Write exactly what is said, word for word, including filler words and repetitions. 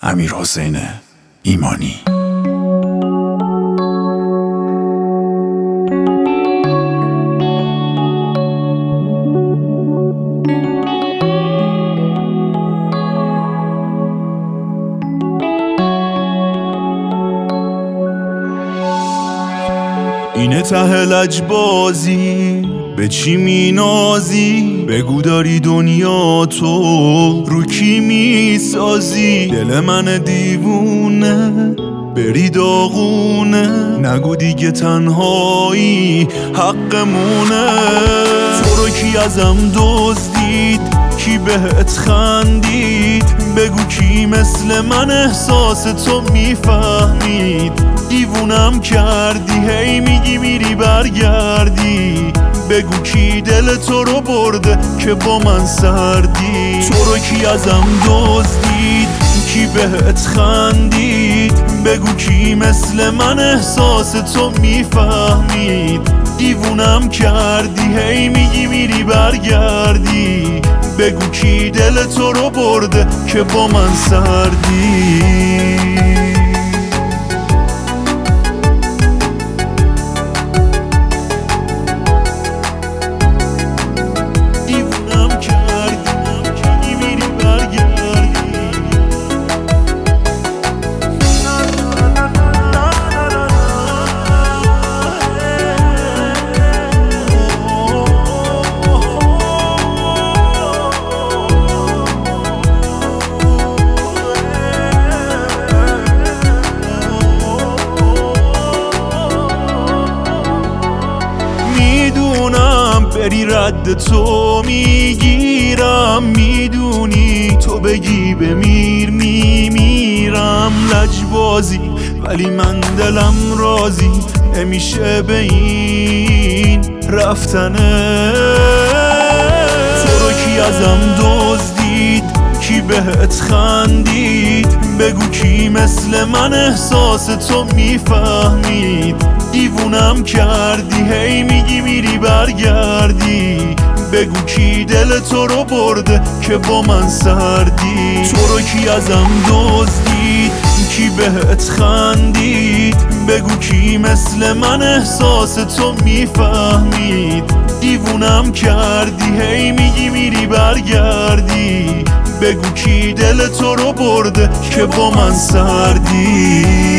امیرحسین ایمانی. اینه ته لجبازی، به چی می نازی؟ بگو داری دنیا تو رو کی می سازی؟ دل من دیوونه بری داغونه، نگو دیگه تنهایی حقمونه. تو رو کی ازم دزدید؟ کی بهت خندید؟ بگو کی مثل من احساس تو میفهمید؟ دیوونم کردی، هی میگی میری برگردی. بگو کی دل تو رو برده که با من سردی؟ تو رو کی ازم دزدید؟ کی بهت خندید؟ بگو کی مثل من احساس تو میفهمید؟ دیوونم کردی، هی میگی میری برگردی. بگو کی دل تو رو برده که با من سردی؟ بری رد تو میگیرم، میدونی تو بگی بمیر میمیرم. لجبازی ولی من دلم راضی نمیشه به این رفتنه. تو رو کی ازم دزدید؟ کی بهت خندید؟ بگو کی مثل من احساس تو میفهمید؟ دیوونم کردی، هی میگی میری برگردی. بگو کی دل تو رو برده که با من سردی؟ تو رو کی ازم دزدید؟ کی بهت خندید؟ بگو کی مثل من احساس تو میفهمید؟ دیوونم کردی، هی میگی میری برگردی. بگو کی دل تو رو برده که با من سردی؟